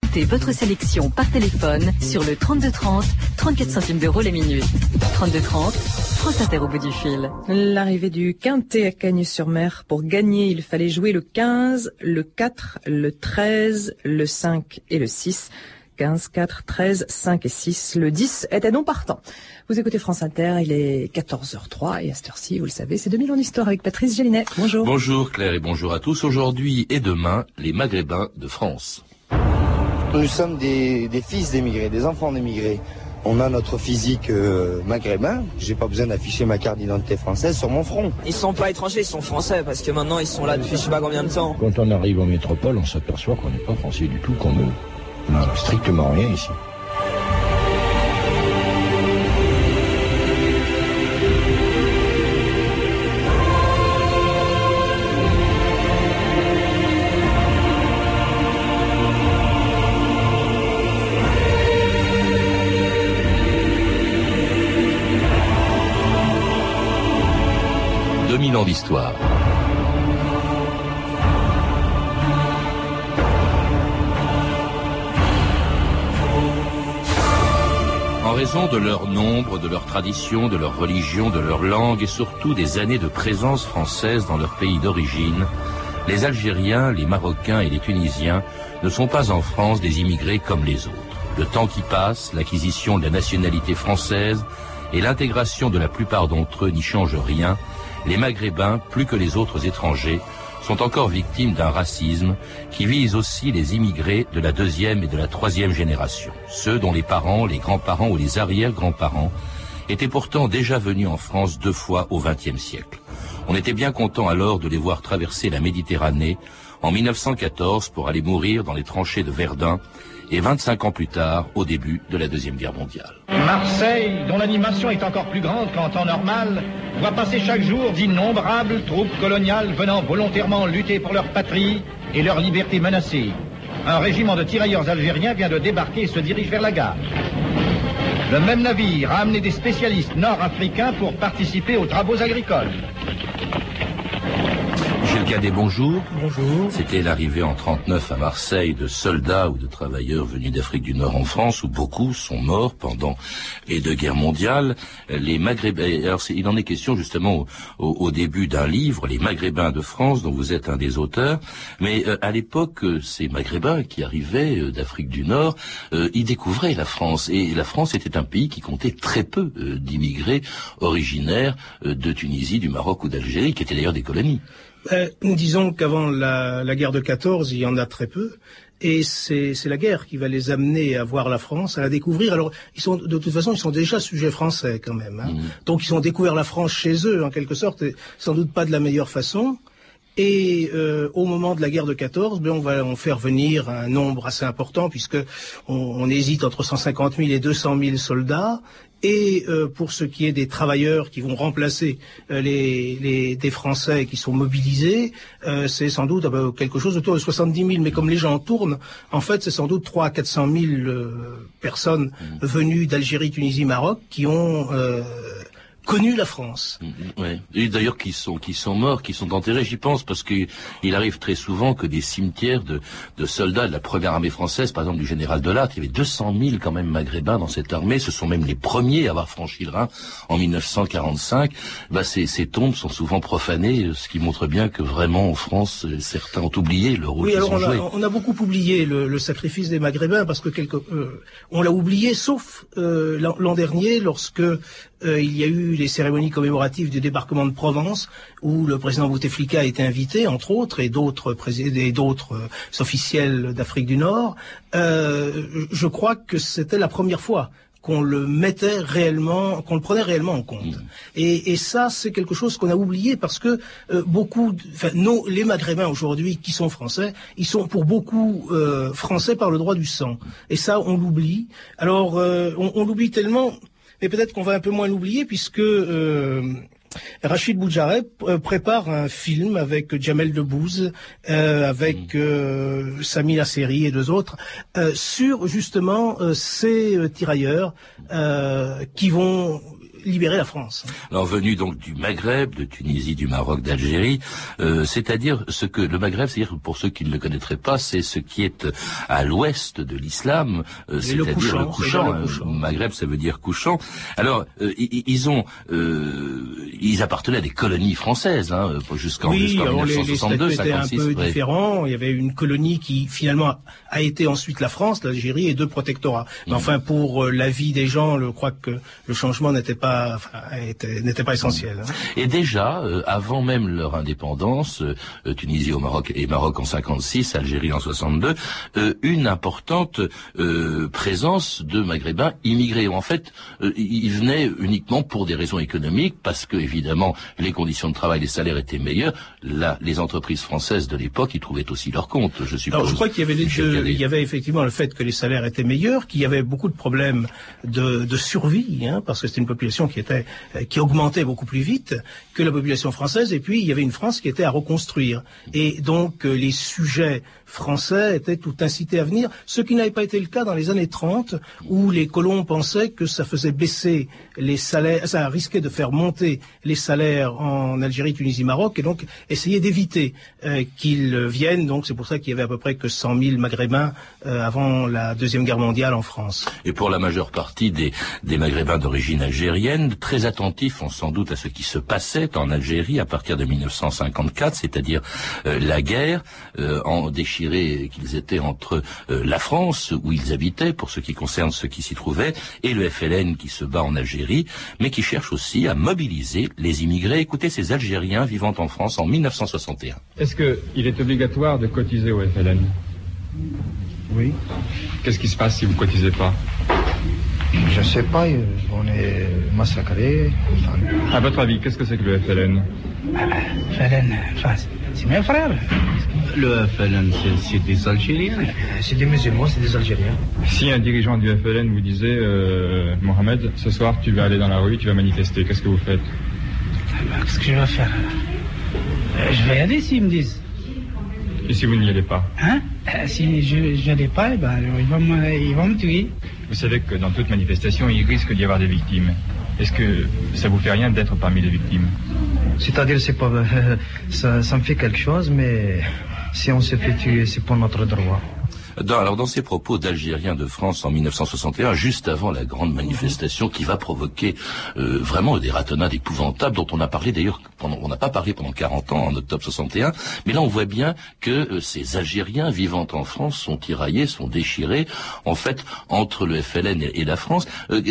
Récoltez votre sélection par téléphone sur le 3230, 34 centimes d'euros la minute. 3230, France Inter au bout du fil. L'arrivée du Quintet à Cagnes-sur-Mer. Pour gagner, il fallait jouer le 15, le 4, le 13, le 5 et le 6. 15, 4, 13, 5 et 6. Le 10 était non partant. Vous écoutez France Inter, il est 14h03 et à cette heure-ci, vous le savez, c'est 2000 ans d'histoire avec Patrice Gélinet. Bonjour. Bonjour Claire et bonjour à tous. Aujourd'hui et demain, les Maghrébins de France. Nous sommes des fils d'émigrés, des enfants d'émigrés. On a notre physique maghrébin. J'ai pas besoin d'afficher ma carte d'identité française sur mon front. Ils sont pas étrangers, ils sont français parce que maintenant ils sont là depuis je sais pas combien de temps. Quand on arrive en métropole, on s'aperçoit qu'on n'est pas français du tout, qu'on n'a strictement rien ici. Ans d'histoire. En raison de leur nombre, de leur tradition, de leur religion, de leur langue et surtout des années de présence française dans leur pays d'origine, les Algériens, les Marocains et les Tunisiens ne sont pas en France des immigrés comme les autres. Le temps qui passe, l'acquisition de la nationalité française et l'intégration de la plupart d'entre eux n'y changent rien. Les Maghrébins, plus que les autres étrangers, sont encore victimes d'un racisme qui vise aussi les immigrés de la deuxième et de la troisième génération, ceux dont les parents, les grands-parents ou les arrière-grands-parents étaient pourtant déjà venus en France 2 fois au XXe siècle. On était bien content alors de les voir traverser la Méditerranée en 1914 pour aller mourir dans les tranchées de Verdun et 25 ans plus tard, au début de la Deuxième Guerre mondiale. Marseille, dont l'animation est encore plus grande qu'en temps normal, voit passer chaque jour d'innombrables troupes coloniales venant volontairement lutter pour leur patrie et leur liberté menacée. Un régiment de tirailleurs algériens vient de débarquer et se dirige vers la gare. Le même navire a amené des spécialistes nord-africains pour participer aux travaux agricoles. Michel Cadet, bonjour. Bonjour. C'était l'arrivée en 1939 à Marseille de soldats ou de travailleurs venus d'Afrique du Nord en France, où beaucoup sont morts pendant les 2 guerres mondiales. Les Maghrébins, alors il en est question justement au début d'un livre, Les Maghrébins de France, dont vous êtes un des auteurs. Mais à l'époque, ces Maghrébins qui arrivaient d'Afrique du Nord, ils découvraient la France. Et la France était un pays qui comptait très peu d'immigrés originaires de Tunisie, du Maroc ou d'Algérie, qui étaient d'ailleurs des colonies. Disons qu'avant la guerre de 14, il y en a très peu, et c'est la guerre qui va les amener à voir la France, à la découvrir. Alors, de toute façon, ils sont déjà sujets français quand même. Hein. Donc, ils ont découvert la France chez eux, en quelque sorte, et sans doute pas de la meilleure façon. Et au moment de la guerre de 14, on va en faire venir un nombre assez important, puisque on hésite entre 150 000 et 200 000 soldats. Et pour ce qui est des travailleurs qui vont remplacer des Français qui sont mobilisés, c'est sans doute quelque chose autour de 70 000. Mais comme les gens tournent, en fait, c'est sans doute 300 à 400 000 personnes venues d'Algérie, Tunisie, Maroc qui ont connu la France. Ouais. Et d'ailleurs qui sont morts, qui sont enterrés, j'y pense, parce qu'il arrive très souvent que des cimetières de soldats de la première armée française, par exemple du général Delattre, il y avait 200 000 quand même maghrébins dans cette armée, ce sont même les premiers à avoir franchi le Rhin en 1945. Ces tombes sont souvent profanées, ce qui montre bien que vraiment en France, certains ont oublié le rôle qu'ils ont joué. On a beaucoup oublié le sacrifice des Maghrébins, parce que on l'a oublié, sauf l'an dernier, lorsque il y a eu les cérémonies commémoratives du débarquement de Provence, où le président Bouteflika a été invité, entre autres, et d'autres officiels d'Afrique du Nord. Je crois que c'était la première fois qu'on le prenait réellement en compte. Et ça, c'est quelque chose qu'on a oublié, parce que les Maghrébins aujourd'hui qui sont français, ils sont pour beaucoup français par le droit du sang. Et ça, on l'oublie. Alors, on l'oublie tellement. Mais peut-être qu'on va un peu moins l'oublier, puisque Rachid Boujareb prépare un film avec Jamel Debbouze, avec Sami Lasseri et 2 autres, sur justement ces tirailleurs qui vont libérer la France. Alors venu donc du Maghreb, de Tunisie, du Maroc, d'Algérie, c'est-à-dire ce que le Maghreb, c'est-à-dire pour ceux qui ne le connaîtraient pas, c'est ce qui est à l'ouest de l'islam, c'est-à-dire le couchant. Maghreb, ça veut dire couchant. Alors ils appartenaient à des colonies françaises, jusqu'en 1962, les statuts étaient un peu différents. Il y avait une colonie qui finalement a été ensuite la France, l'Algérie et 2 protectorats. Mais enfin, pour la vie des gens, je crois que le changement n'était pas essentiel. Et déjà, avant même leur indépendance, Tunisie au Maroc et Maroc en 56, Algérie en 62, une importante présence de Maghrébins immigrés. En fait, ils venaient uniquement pour des raisons économiques, parce que évidemment les conditions de travail, les salaires étaient meilleurs. Là, les entreprises françaises de l'époque y trouvaient aussi leur compte, je suppose. Alors, je crois qu'il y avait il y avait effectivement le fait que les salaires étaient meilleurs, qu'il y avait beaucoup de problèmes de survie, parce que c'était une population qui augmentait beaucoup plus vite que la population française, et puis il y avait une France qui était à reconstruire. Et donc les sujets français étaient tout incités à venir, ce qui n'avait pas été le cas dans les années 30, où les colons pensaient que ça faisait baisser les salaires, ça risquait de faire monter les salaires en Algérie, Tunisie, Maroc, et donc essayer d'éviter qu'ils viennent. Donc c'est pour ça qu'il y avait à peu près que 100 000 Maghrébins avant la Deuxième Guerre mondiale en France. Et pour la majeure partie des Maghrébins d'origine algérienne, très attentifs sans doute à ce qui se passait en Algérie à partir de 1954, c'est-à-dire la guerre, en déchirée qu'ils étaient entre la France, où ils habitaient, pour ce qui concerne ceux qui s'y trouvaient, et le FLN qui se bat en Algérie, mais qui cherche aussi à mobiliser les immigrés. Écoutez ces Algériens vivant en France en 1961. Est-ce qu'il est obligatoire de cotiser au FLN ? Oui. Qu'est-ce qui se passe si vous ne cotisez pas ? Je ne sais pas, on est massacrés. À votre avis, qu'est-ce que c'est que le FLN ? FLN, enfin, c'est mes frères. Le FLN, c'est des Algériens. C'est des musulmans, c'est des Algériens. Si un dirigeant du FLN vous disait Mohamed, ce soir tu vas aller dans la rue, tu vas manifester, qu'est-ce que vous faites ? Qu'est-ce que je vais faire ? Je vais y aller s'ils me disent. Et si vous n'y allez pas ? Si je n'y allais pas, ils vont me tuer. Vous savez que dans toute manifestation, il risque d'y avoir des victimes. Est-ce que ça vous fait rien d'être parmi les victimes ? C'est-à-dire, c'est pas, ça me fait quelque chose, mais si on se fait tuer, c'est pour notre droit. Dans ces propos d'Algériens de France en 1961, juste avant la grande manifestation qui va provoquer vraiment des ratonnades épouvantables dont on a parlé d'ailleurs, on n'a pas parlé pendant 40 ans en octobre 61, mais là on voit bien que ces Algériens vivant en France sont tiraillés, sont déchirés, en fait, entre le FLN et la France.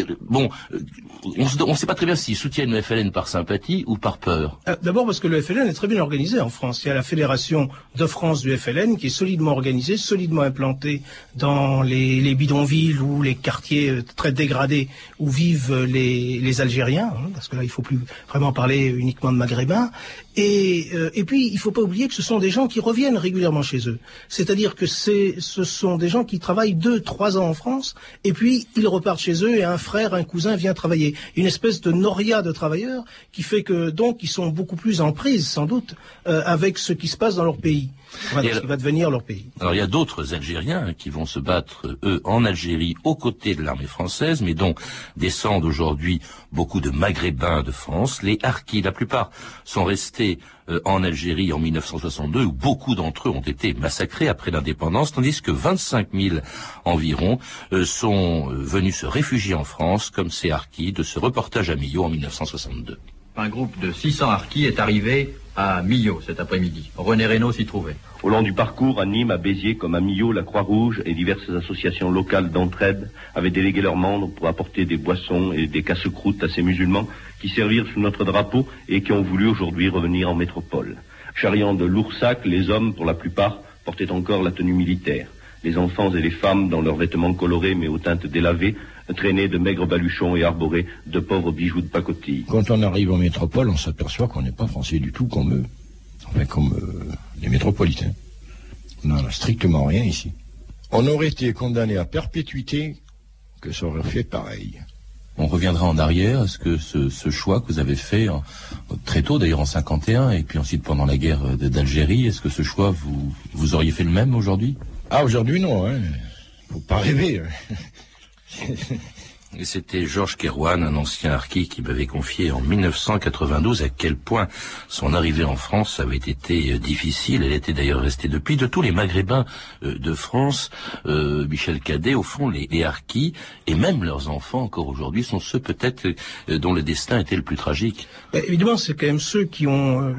On ne sait pas très bien s'ils soutiennent le FLN par sympathie ou par peur. D'abord parce que le FLN est très bien organisé en France. Il y a la Fédération de France du FLN qui est solidement organisée, solidement implantée dans les bidonvilles ou les quartiers très dégradés où vivent les Algériens, parce que là il ne faut plus vraiment parler uniquement de Maghrébins. Et puis il ne faut pas oublier que ce sont des gens qui reviennent régulièrement chez eux. C'est-à-dire que ce sont des gens qui travaillent 2-3 ans en France et puis ils repartent chez eux et un frère, un cousin vient travailler. Une espèce de noria de travailleurs qui fait que donc ils sont beaucoup plus en prise sans doute avec ce qui se passe dans leur pays. Voilà, ce qui va devenir leur pays. Alors il y a d'autres Algériens qui vont se battre, eux, en Algérie, aux côtés de l'armée française, mais dont descendent aujourd'hui beaucoup de Maghrébins de France. Les Harkis, la plupart, sont restés en Algérie en 1962, où beaucoup d'entre eux ont été massacrés après l'indépendance, tandis que 25 000 environ sont venus se réfugier en France, comme ces Harkis de ce reportage à Millau en 1962. Un groupe de 600 Harkis est arrivé à Millau cet après-midi. René Reynaud s'y trouvait. Au long du parcours, à Nîmes, à Béziers, comme à Millau, la Croix-Rouge et diverses associations locales d'entraide avaient délégué leurs membres pour apporter des boissons et des casse-croûtes à ces musulmans qui servirent sous notre drapeau et qui ont voulu aujourd'hui revenir en métropole. Charriant de lourds sacs, les hommes, pour la plupart, portaient encore la tenue militaire. Les enfants et les femmes, dans leurs vêtements colorés mais aux teintes délavées, traînaient de maigres baluchons et arboraient de pauvres bijoux de pacotille. Quand on arrive en métropole, on s'aperçoit qu'on n'est pas français du tout comme eux. Enfin, comme les métropolitains. On n'en a strictement rien ici. On aurait été condamné à perpétuité que ça aurait fait pareil. On reviendra en arrière. Est-ce que ce choix que vous avez fait très tôt, d'ailleurs en 51, et puis ensuite pendant la guerre d'Algérie, est-ce que ce choix, vous auriez fait le même aujourd'hui ? Ah, aujourd'hui non, hein. Faut pas rêver. Et c'était Georges Kerouan, un ancien harki, qui m'avait confié en 1992 à quel point son arrivée en France avait été difficile. Elle était d'ailleurs restée depuis. De tous les Maghrébins de France, Michel Cadet, au fond, les harkis, et même leurs enfants encore aujourd'hui, sont ceux peut-être dont le destin était le plus tragique. Évidemment, c'est quand même ceux qui ont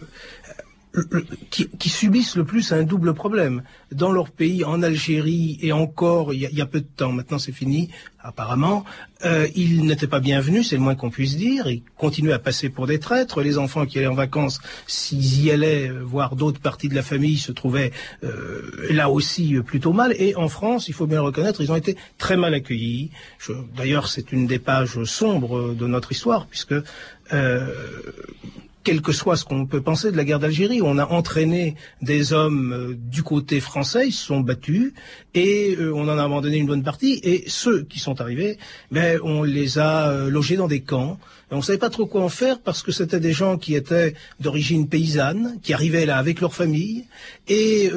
qui subissent le plus un double problème. Dans leur pays, en Algérie, et encore, il y a peu de temps, maintenant c'est fini, apparemment, ils n'étaient pas bienvenus, c'est le moins qu'on puisse dire, ils continuaient à passer pour des traîtres. Les enfants qui allaient en vacances, s'ils y allaient voir d'autres parties de la famille, se trouvaient là aussi plutôt mal. Et en France, il faut bien le reconnaître, ils ont été très mal accueillis. D'ailleurs, c'est une des pages sombres de notre histoire, puisque quel que soit ce qu'on peut penser de la guerre d'Algérie, on a entraîné des hommes du côté français, ils se sont battus, et on en a abandonné une bonne partie, et ceux qui sont arrivés, on les a logés dans des camps. Et on savait pas trop quoi en faire, parce que c'était des gens qui étaient d'origine paysanne, qui arrivaient là avec leur famille, et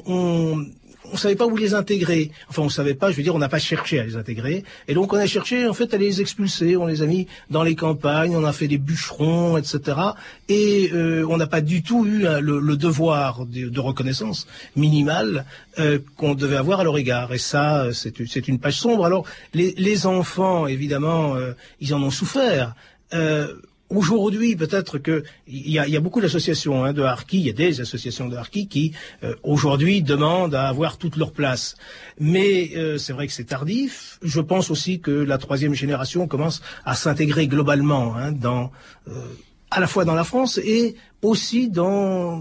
on savait pas où les intégrer. Enfin, on savait pas, je veux dire, on n'a pas cherché à les intégrer. Et donc, on a cherché, en fait, à les expulser. On les a mis dans les campagnes, on a fait des bûcherons, etc. Et on n'a pas du tout eu le devoir de reconnaissance minimale qu'on devait avoir à leur égard. Et ça, c'est une page sombre. Alors, les enfants, évidemment, ils en ont souffert. Aujourd'hui, peut-être que il y a beaucoup d'associations de harkis, il y a des associations de harkis qui aujourd'hui demandent à avoir toute leur place. Mais c'est vrai que c'est tardif. Je pense aussi que la troisième génération commence à s'intégrer globalement à la fois dans la France et aussi dans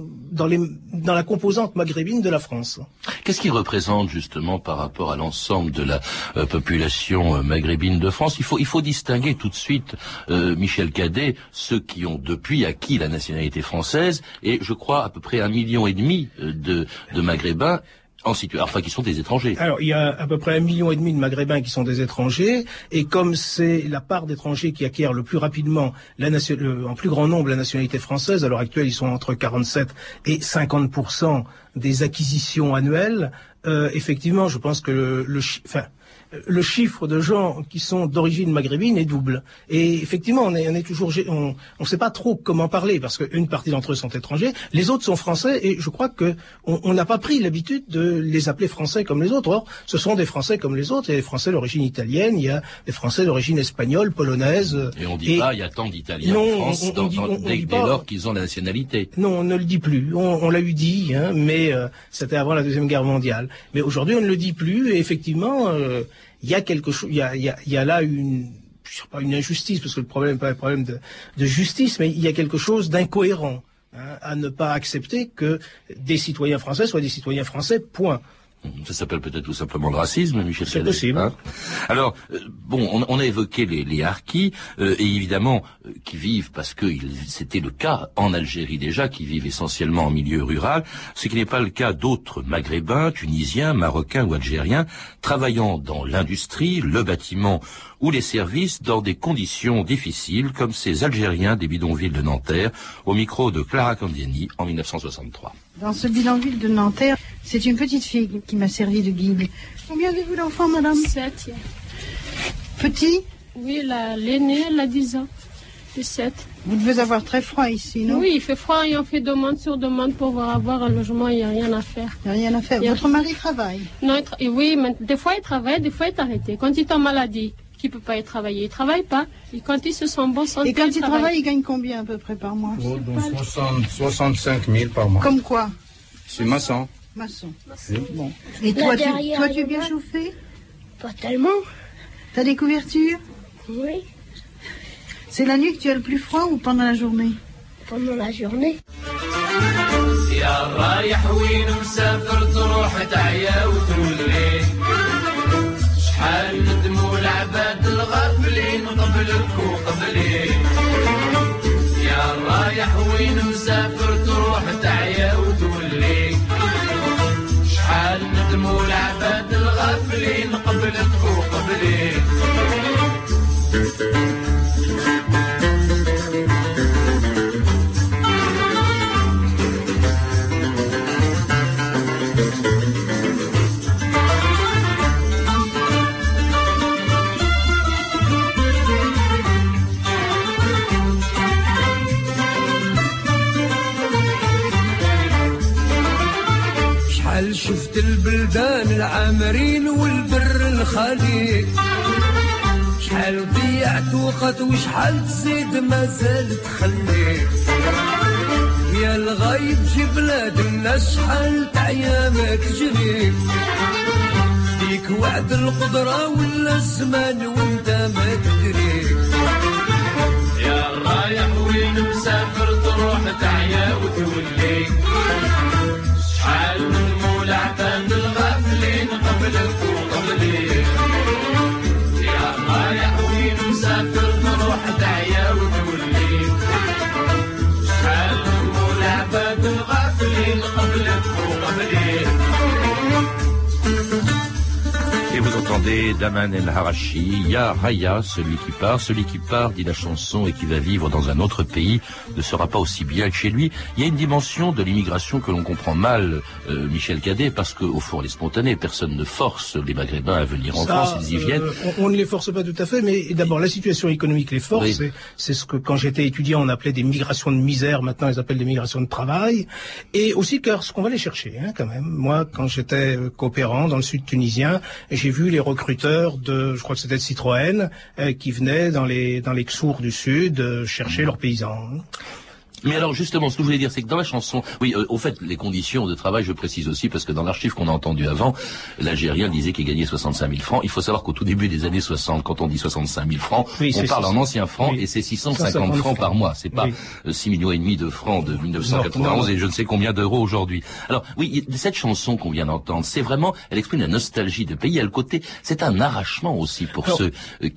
la composante maghrébine de la France. Qu'est-ce qui représente justement par rapport à l'ensemble de la population maghrébine de France? Il faut distinguer tout de suite, Michel Cadet, ceux qui ont depuis acquis la nationalité française, et je crois à peu près 1,5 million de Maghrébins qui sont des étrangers. Alors, il y a à peu près 1,5 million de Maghrébins qui sont des étrangers, et comme c'est la part d'étrangers qui acquièrent le plus rapidement, en plus grand nombre, la nationalité française, à l'heure actuelle, ils sont entre 47 et 50% des acquisitions annuelles, effectivement, je pense que le chiffre de gens qui sont d'origine maghrébine est double. Et effectivement, on est toujours, on sait pas trop comment parler, parce qu'une partie d'entre eux sont étrangers, les autres sont français, et je crois que on n'a pas pris l'habitude de les appeler français comme les autres. Or, ce sont des français comme les autres. Il y a des français d'origine italienne, il y a des français d'origine espagnole, polonaise. Et on dit pas, il y a tant d'Italiens en France, dès lors qu'ils ont la nationalité. Non, on ne le dit plus. On l'a eu dit, mais c'était avant la Deuxième Guerre mondiale. Mais aujourd'hui, on ne le dit plus, et effectivement, il y a quelque chose, il y a là une injustice, parce que le problème n'est pas un problème de justice, mais il y a quelque chose d'incohérent à ne pas accepter que des citoyens français soient des citoyens français, point. Ça s'appelle peut-être tout simplement le racisme, Michel Cadet. C'est possible. Alors, on a évoqué les harkis, et évidemment, qui vivent, parce que c'était le cas en Algérie déjà, qui vivent essentiellement en milieu rural, ce qui n'est pas le cas d'autres maghrébins, tunisiens, marocains ou algériens, travaillant dans l'industrie, le bâtiment ou les services dans des conditions difficiles, comme ces Algériens des bidonvilles de Nanterre, au micro de Clara Candiani en 1963. Dans ce bidonville de Nanterre, c'est une petite fille qui m'a servi de guide. Combien avez-vous d'enfants, madame? 7. Petit? Oui, l'aînée, elle a 10 ans. 7. Vous devez avoir très froid ici, non? Oui, il fait froid et on fait demande sur demande pour avoir un logement, il n'y a rien à faire. Il n'y a rien à faire. Votre mari travaille? Non, oui, mais des fois il travaille, des fois il est arrêté. Quand il est en maladie, qui ne peut pas y travailler, il ne travaille pas. Et quand il se sent bon santé, et quand il travaille, il gagne combien à peu près par mois? 65 000 par mois. Comme quoi? C'est maçon. Maçon. Bon. Et toi, tu es bien chauffé? Pas tellement. T'as des couvertures? Oui. C'est la nuit que tu as le plus froid ou pendant la journée? Pendant la journée. شحال ندموا العباد الغافلين قبلك وقبلي يا رايح وين مسافر تروح تعيا وتولي شحال ندموا العباد الغافلين قبلك وقبلي البلدان العامرين والبر الخالي شحال ضيعت وقت وشحال تزيد مازال تخلي يا الغايب في بلاد الناس شحال تعيامك تجري ديك وعد القدرة ولا الزمان وانت ما تدري يا رايح وين مسافر تروح تعيا وتولي شحال من مولع بان الغافلين قبلك وقبلي يا رايح وين مسافر تروح تعيا وتولي شحال من مولع بان الغافلين قبلك وقبلي. Et vous entendez Daman El Harachi, Ya Raya, celui qui part, dit la chanson, et qui va vivre dans un autre pays, ne sera pas aussi bien que chez lui. Il y a une dimension de l'immigration que l'on comprend mal, Michel Cadet, parce qu'au fond, elle est spontanée. Personne ne force les Maghrébins à venir en France, ils y viennent. On ne les force pas tout à fait, mais d'abord, la situation économique les force. Oui. C'est ce que, quand j'étais étudiant, on appelait des migrations de misère. Maintenant, ils appellent des migrations de travail. Et aussi, car ce qu'on va les chercher, quand même. Moi, quand j'étais coopérant dans le sud tunisien, j'ai vu les recruteurs je crois que c'était de Citroën, qui venaient dans les Ksours du Sud chercher leurs paysans. Mais alors justement, ce que je voulais dire, c'est que dans la chanson, oui, au fait, les conditions de travail, je précise aussi, parce que dans l'archive qu'on a entendu avant, l'Algérien disait qu'il gagnait 65 000 francs. Il faut savoir qu'au tout début des années 60, quand on dit 65 000 francs, oui, on parle en anciens francs, et c'est 650 francs par mois. C'est pas 6,5 millions de francs de 1991 et je ne sais combien d'euros aujourd'hui. Alors oui, cette chanson qu'on vient d'entendre, c'est vraiment, elle exprime la nostalgie de pays. Il y a le côté, c'est un arrachement aussi pour ceux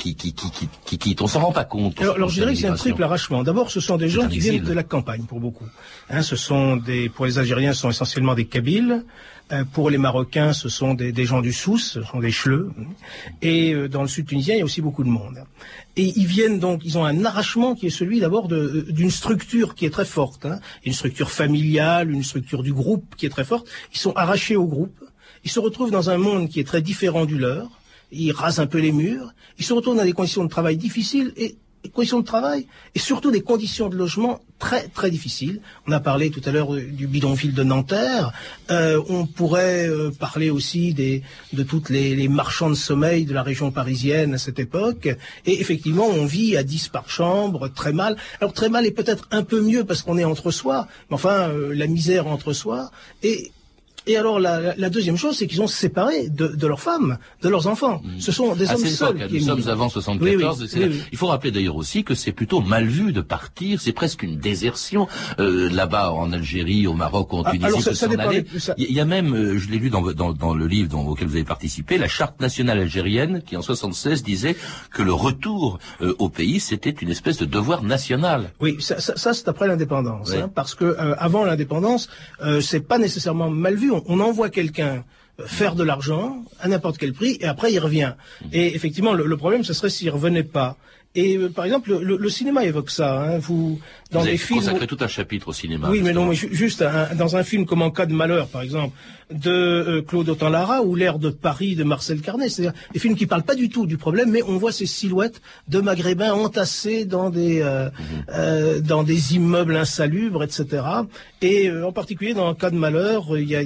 qui on s'en rend pas compte. Alors je dirais que c'est un triple arrachement. D'abord, ce sont des gens qui viennent de la campagne pour beaucoup. Pour les Algériens, ce sont essentiellement des Kabyles. Pour les Marocains, ce sont des gens du Souss, ce sont des Chleux. Et dans le sud tunisien, il y a aussi beaucoup de monde. Et ils ont un arrachement qui est celui d'abord d'une structure qui est très forte, une structure familiale, une structure du groupe qui est très forte. Ils sont arrachés au groupe. Ils se retrouvent dans un monde qui est très différent du leur. Ils rasent un peu les murs. Ils se retrouvent dans des conditions de travail difficiles et des conditions de travail et surtout des conditions de logement très très difficiles. On a parlé tout à l'heure du bidonville de Nanterre. On pourrait parler aussi de toutes les marchands de sommeil de la région parisienne à cette époque. Et effectivement, on vit à 10 par chambre, très mal. Alors très mal est peut-être un peu mieux parce qu'on est entre soi, mais enfin la misère entre soi. Et alors la deuxième chose, c'est qu'ils ont séparé de leurs femmes, de leurs enfants. Ce sont des hommes seuls. Nous sommes avant 74. Oui. Il faut rappeler d'ailleurs aussi que c'est plutôt mal vu de partir. C'est presque une désertion là-bas en Algérie, au Maroc, en Tunisie. Alors, s'en aller. Il y a même, je l'ai lu dans le livre auquel vous avez participé, la charte nationale algérienne qui en 76 disait que le retour au pays c'était une espèce de devoir national. Oui, ça c'est après l'indépendance, parce que avant l'indépendance, c'est pas nécessairement mal vu. On envoie quelqu'un faire de l'argent à n'importe quel prix et après il revient. Et effectivement, le problème, ce serait s'il revenait pas. Et par exemple, le cinéma évoque ça. Vous avez consacré tout un chapitre au cinéma. Oui, mais non, mais juste dans un film comme En cas de malheur, par exemple, de Claude Autant-Lara ou L'air de Paris de Marcel Carnet, c'est-à-dire des films qui parlent pas du tout du problème, mais on voit ces silhouettes de Maghrébins entassés dans des immeubles insalubres, etc. Et en particulier dans En cas de malheur,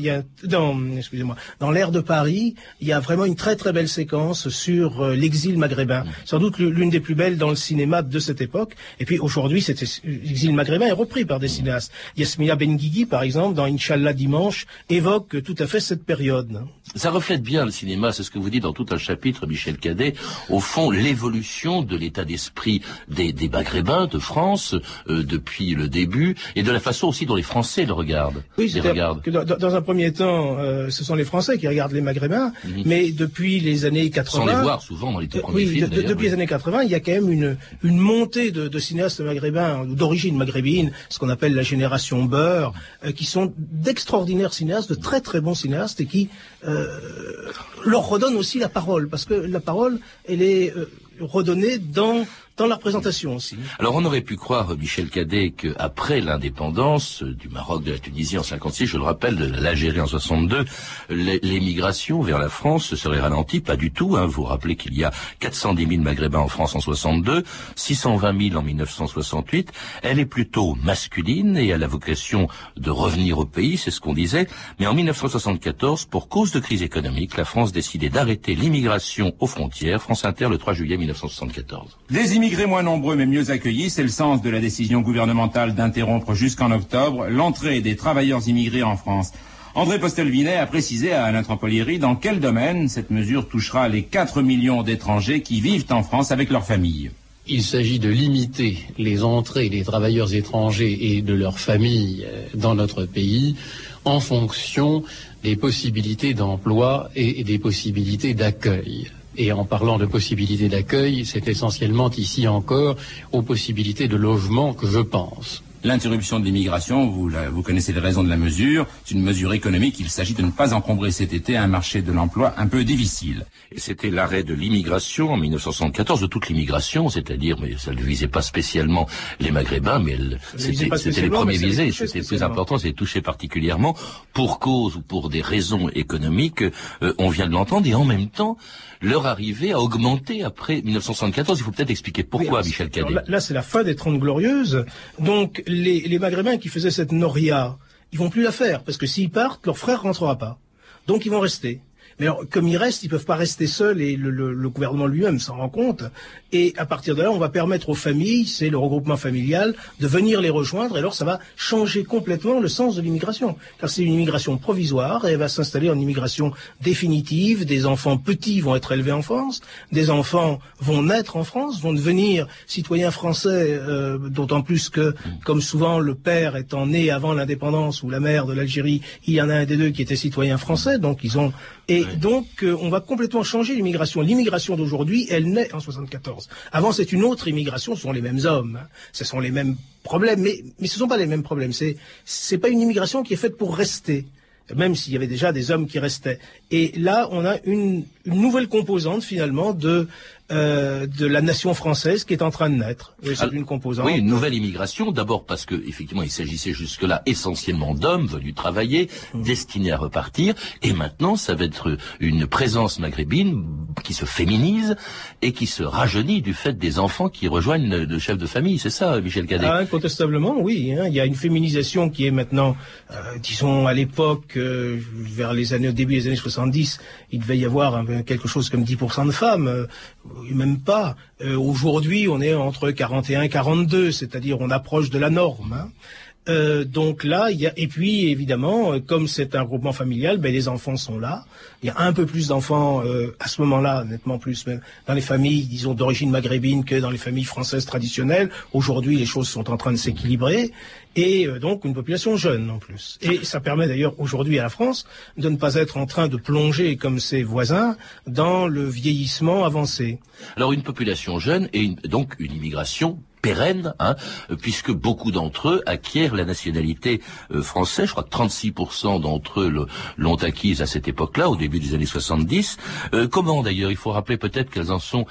dans L'air de Paris, il y a vraiment une très très belle séquence sur l'exil maghrébin, sans doute l'une des plus belles dans le cinéma de cette époque. Et puis aujourd'hui, l'exil maghrébin est repris par des cinéastes. Yasmina Benguigui, par exemple, dans Inch'Allah dimanche, évoque tout à fait cette période. Ça reflète bien le cinéma, c'est ce que vous dites dans tout un chapitre, Michel Cadet, au fond, l'évolution de l'état d'esprit des Maghrébins de France depuis le début, et de la façon aussi dont les Français le regardent. Oui, c'est-à-dire que dans un premier temps, ce sont les Français qui regardent les Maghrébins, mais depuis les années 80... Sans les voir souvent dans les tout premiers films. Depuis les années 80, il y a quand même une montée de cinéastes maghrébins, d'origine maghrébine, ce qu'on appelle la génération Beurre, qui sont d'extraordinaires cinéastes, de très très bons cinéastes, et qui leur redonnent aussi la parole, parce que la parole, elle est redonnée dans dans la représentation aussi. Alors on aurait pu croire, Michel Cadet, qu'après l'indépendance du Maroc, de la Tunisie en 56, je le rappelle, de l'Algérie en 62, l'émigration vers la France se serait ralentie. Pas du tout. Vous vous rappelez qu'il y a 410 000 Maghrébins en France en 62, 620 000 en 1968. Elle est plutôt masculine et elle a vocation de revenir au pays, c'est ce qu'on disait. Mais en 1974, pour cause de crise économique, la France décidait d'arrêter l'immigration aux frontières. France Inter, le 3 juillet 1974. Des immigrés moins nombreux mais mieux accueillis, c'est le sens de la décision gouvernementale d'interrompre jusqu'en octobre l'entrée des travailleurs immigrés en France. André Postel-Vinet a précisé à Alain Trampolieri dans quel domaine cette mesure touchera les 4 millions d'étrangers qui vivent en France avec leurs familles. Il s'agit de limiter les entrées des travailleurs étrangers et de leurs familles dans notre pays en fonction des possibilités d'emploi et des possibilités d'accueil. Et en parlant de possibilités d'accueil, c'est essentiellement ici encore aux possibilités de logement que je pense. L'interruption de l'immigration, vous connaissez les raisons de la mesure, c'est une mesure économique, il s'agit de ne pas encombrer cet été un marché de l'emploi un peu difficile. Et c'était l'arrêt de l'immigration en 1974, de toute l'immigration, c'est-à-dire, mais ça ne visait pas spécialement les Maghrébins, mais c'était les premiers visés, c'était le plus important, c'était touché particulièrement pour cause ou pour des raisons économiques, on vient de l'entendre, et en même temps, leur arrivée a augmenté après 1974. Il faut peut-être expliquer pourquoi, oui, Michel Cadet. Là, c'est la fin des 30 Glorieuses. Donc, les Maghrébins qui faisaient cette noria, ils vont plus la faire, parce que s'ils partent, leur frère rentrera pas. Donc, ils vont rester. Mais alors, comme ils restent, ils peuvent pas rester seuls, et le gouvernement lui-même s'en rend compte. Et à partir de là, on va permettre aux familles, c'est le regroupement familial, de venir les rejoindre. Et alors, ça va changer complètement le sens de l'immigration. Car c'est une immigration provisoire, et elle va s'installer en immigration définitive. Des enfants petits vont être élevés en France. Des enfants vont naître en France, vont devenir citoyens français, d'autant plus que, comme souvent, le père étant né avant l'indépendance, ou la mère de l'Algérie, il y en a un des deux qui était citoyen français, donc ils ont... Et donc, on va complètement changer l'immigration. L'immigration d'aujourd'hui, elle naît en 74. Avant, c'est une autre immigration, ce sont les mêmes hommes, hein. Ce sont les mêmes problèmes, mais ce ne sont pas les mêmes problèmes. C'est pas une immigration qui est faite pour rester, même s'il y avait déjà des hommes qui restaient. Et là, on a une nouvelle composante, finalement, de la nation française qui est en train de naître. C'est une composante. Oui, une nouvelle immigration, d'abord parce que, effectivement, il s'agissait jusque-là essentiellement d'hommes venus travailler, destinés à repartir, et maintenant, ça va être une présence maghrébine qui se féminise et qui se rajeunit du fait des enfants qui rejoignent le chef de famille. C'est ça, Michel Cadet? Incontestablement, oui. Hein. Il y a une féminisation qui est maintenant, disons, à l'époque, vers au début des années 70, il devait y avoir quelque chose comme 10% de femmes, même pas. Aujourd'hui, on est entre 41 et 42, c'est-à-dire on approche de la norme. Hein. Donc là, et puis évidemment, comme c'est un groupement familial, les enfants sont là. Il y a un peu plus d'enfants à ce moment-là, nettement plus, même dans les familles, disons, d'origine maghrébine que dans les familles françaises traditionnelles. Aujourd'hui, les choses sont en train de s'équilibrer. Et donc une population jeune en plus. Et ça permet d'ailleurs aujourd'hui à la France de ne pas être en train de plonger comme ses voisins dans le vieillissement avancé. Alors une population jeune et donc une immigration pérenne, puisque beaucoup d'entre eux acquièrent la nationalité française. Je crois que 36% d'entre eux l'ont acquise à cette époque-là, au début des années 70. Comment d'ailleurs? Il faut rappeler peut-être quels en sont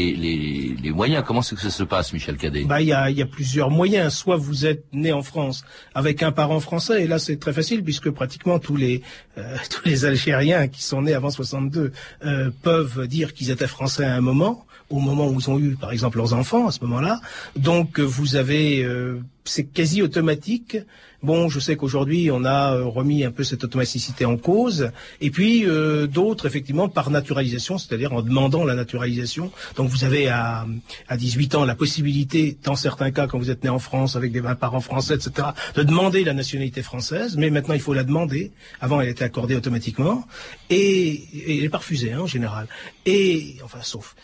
les moyens. Comment c'est que ça se passe, Michel Cadet? Il y a plusieurs moyens. Soit vous êtes né en France avec un parent français, et là c'est très facile puisque pratiquement tous les Algériens qui sont nés avant 62 peuvent dire qu'ils étaient français à un moment, au moment où ils ont eu par exemple leurs enfants à ce moment-là. Donc vous avez, c'est quasi automatique. Bon, je sais qu'aujourd'hui on a remis un peu cette automaticité en cause, et puis d'autres effectivement par naturalisation, c'est-à-dire en demandant la naturalisation. Donc vous avez à 18 ans la possibilité, dans certains cas quand vous êtes né en France avec des parents français, etc., de demander la nationalité française, mais maintenant il faut la demander. Avant elle était accordée automatiquement, et elle n'est pas refusée en général. Et enfin sauf.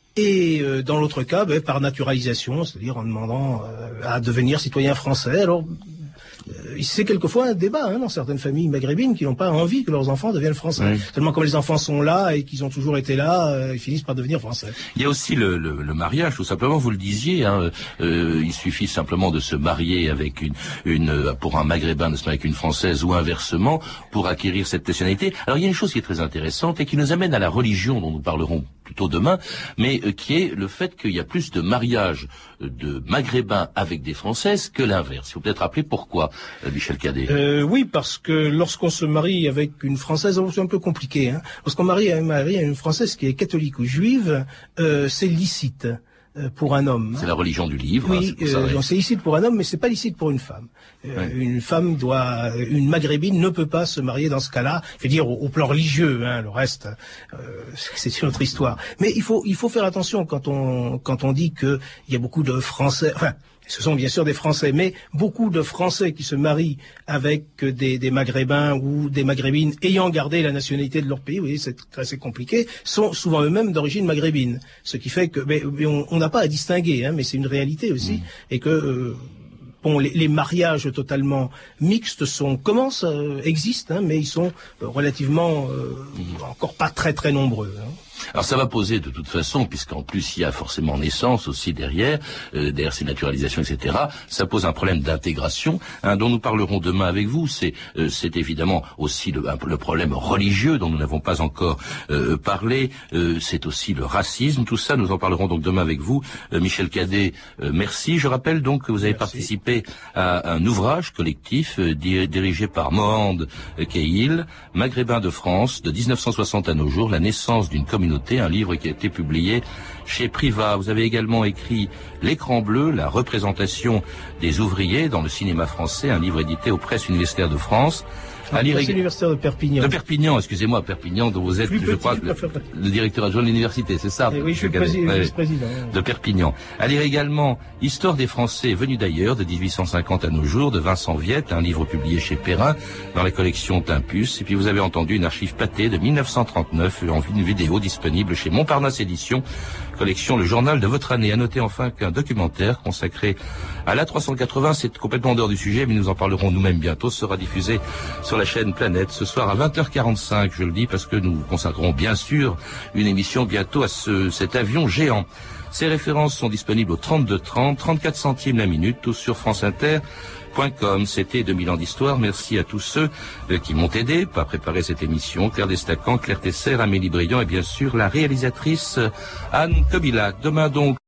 Et dans l'autre cas, par naturalisation, c'est-à-dire en demandant à devenir citoyen français. Alors, c'est quelquefois un débat dans certaines familles maghrébines qui n'ont pas envie que leurs enfants deviennent français. Oui. Seulement comme les enfants sont là et qu'ils ont toujours été là, ils finissent par devenir français. Il y a aussi le mariage, tout simplement, vous le disiez. Il suffit simplement de se marier avec pour un maghrébin de se marier avec une française ou inversement pour acquérir cette nationalité. Alors il y a une chose qui est très intéressante et qui nous amène à la religion dont nous parlerons plutôt demain, mais qui est le fait qu'il y a plus de mariages de Maghrébins avec des Françaises que l'inverse. Il faut peut-être rappeler pourquoi, Michel Cadet. Oui, parce que lorsqu'on se marie avec une Française, c'est un peu compliqué, hein. Lorsqu'on marie une Française qui est catholique ou juive, c'est licite pour un homme. C'est la religion du livre. Oui, c'est licite pour un homme, mais c'est pas licite pour une femme. Une femme une maghrébine ne peut pas se marier dans ce cas-là. Je veux dire au plan religieux, hein, le reste, c'est une autre histoire. Mais il faut faire attention quand on dit que il y a beaucoup de Français. Enfin, ce sont bien sûr des Français, mais beaucoup de Français qui se marient avec des Maghrébins ou des Maghrébines ayant gardé la nationalité de leur pays, oui, c'est assez compliqué, sont souvent eux-mêmes d'origine maghrébine. Ce qui fait que, mais on n'a pas à distinguer, hein, mais c'est une réalité aussi, et que les mariages totalement mixtes existent, hein, mais ils sont relativement encore pas très très nombreux. Hein. Alors ça va poser de toute façon, puisqu'en plus il y a forcément naissance aussi derrière ces naturalisations, etc. Ça pose un problème d'intégration, hein, dont nous parlerons demain avec vous. C'est évidemment aussi le problème religieux dont nous n'avons pas encore parlé. C'est aussi le racisme. Tout ça, nous en parlerons donc demain avec vous. Michel Cadet, merci. Je rappelle donc que vous avez participé à un ouvrage collectif dirigé par Mohand Kehil, Maghrébins de France, de 1960 à nos jours, la naissance d'une communauté, un livre qui a été publié chez Privat. Vous avez également écrit L'écran bleu, la représentation des ouvriers dans le cinéma français, un livre édité aux Presses universitaires de France. L'université de Perpignan. De Perpignan, excusez-moi, Perpignan, dont vous êtes, je crois, le directeur adjoint de l'université, c'est ça? Oui, je suis vice-président. De Perpignan. À lire également Histoire des Français venus d'ailleurs, de 1850 à nos jours, de Vincent Viette, un livre publié chez Perrin, dans la collection Timpus. Et puis vous avez entendu une archive pâtée de 1939, en une vidéo disponible chez Montparnasse Éditions, collection Le Journal de votre année. À noter enfin qu'un documentaire consacré à l'A380, c'est complètement en dehors du sujet, mais nous en parlerons nous-mêmes bientôt, sera diffusé sur la chaîne Planète ce soir à 20h45, je le dis parce que nous consacrerons bien sûr une émission bientôt à cet avion géant. Ces références sont disponibles au 3230, 34 centimes la minute, ou sur franceinter.com. C'était 2000 ans d'histoire. Merci à tous ceux qui m'ont aidé à préparer cette émission. Claire Destacan, Claire Tesser, Amélie Briand et bien sûr la réalisatrice Anne Kobilac. Demain donc,